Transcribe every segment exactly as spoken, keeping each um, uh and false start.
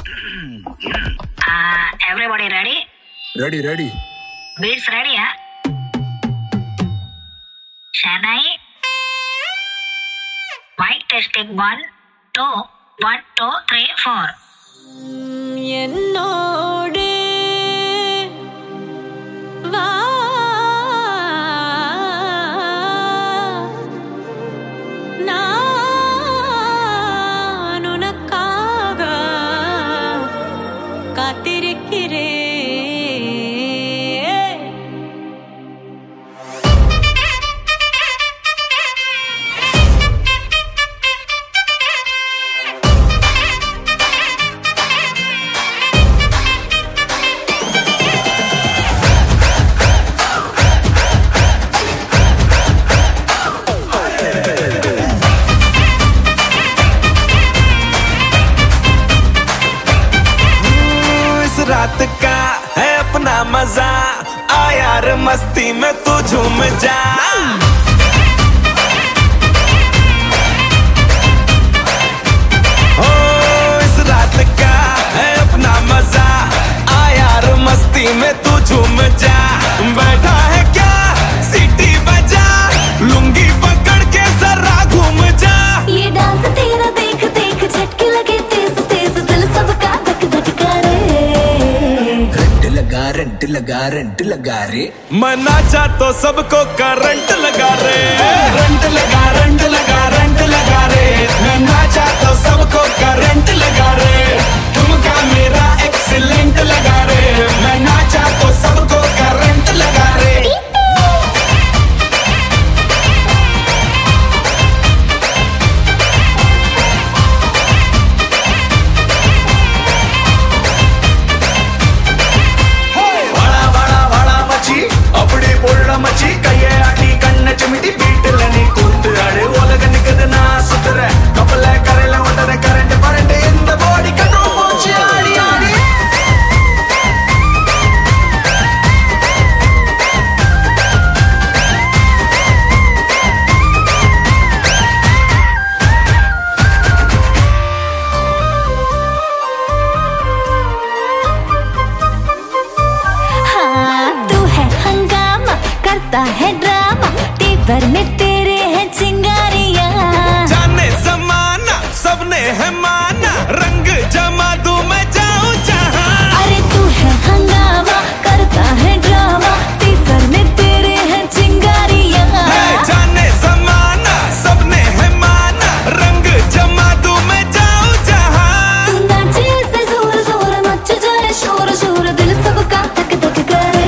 Uh, everybody ready? Ready, ready. Beats ready, yeah? Chennai. Mic testing one, two, one, two, three, four. என்னோடு வா நான் உனக்காக காத்திருக்கிறேன். रात का है अपना मजा, आ यार मस्ती में तू झूम जा. ओ इस रात का है अपना मजा, आ यार मस्ती में तू झूम जा. बैठा है क्या सीटी बजा, लुंगी पकड़ के जरा घूम जा. ये डांस तेरा देख देख झटके लगे तेज तेज, दिल सबका धक धक करे. लगा रंट लगा रंट लगा रे, मैं नाचा तो सबको करंट लगा रे. रंट लगा रंट लगा रंट लगा रे, मैं नाचा तो सबको करंट लगा रे. तुमका मेरा एक्सीलेंट लगा रे, मैं नाचा तो सबको करंट लगा रे. அப்படி பொருள மச்சி கைய ஆட்டி கண்ண சிமிட்டி வீட்டுல நீ கூத்து ஆடு. உலக நிக்குது நான் சுத்துற கப்பல கரையில ஒட்டற கரண்ட் பரண்ட் இந்த பாடி கண்ட்ரோல் போச்சு ஆடி ஆடி. करता है ड्रामा, टीवर में तेरे हैं चिंगारियां. जाने जमाना सबने है माना, रंग जमा दूं मैं जाऊं जहां. अरे तू है हंगामा, करता है ड्रामा, टीवर में तेरे हैं चिंगारियां. जाने जमाना सबने है माना, रंग जमा दूं मैं जाऊं जहां. तू नाचे ऐसे जोर जोर, मच जाए शोर शोर, दिल सबका धक धक करे.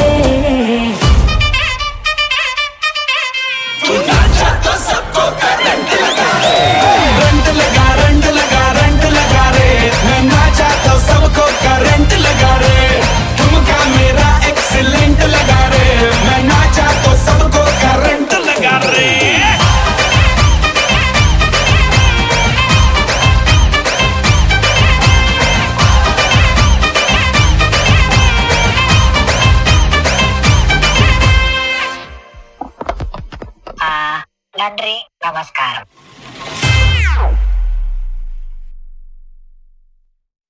तो सबको करंट लगा रे, रंट लगा रंट लगा रंट लगा रे, मैं नाचा तो सबको करंट लगा रे. तुमका मेरा एक्सीलेंट लगा रे, मैं नाचा तो सबको करंट लगा रे. Uh, நன்றி நமஸ்காரம்.